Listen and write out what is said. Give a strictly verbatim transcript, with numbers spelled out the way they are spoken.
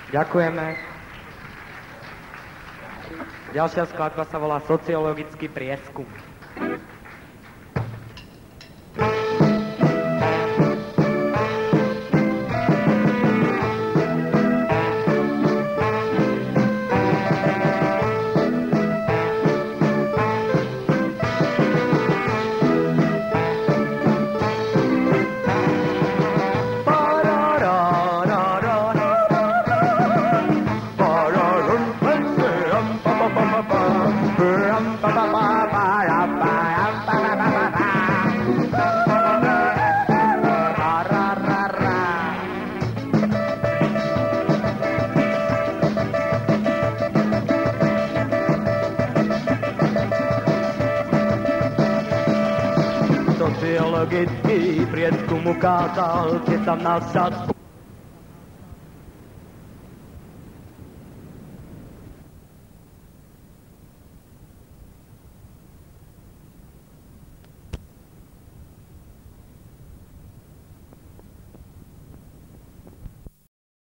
Ďakujeme. Ďalšia skladba sa volá Sociologický prieskum. Sociologický prieskum ukázal, že sa na vsadku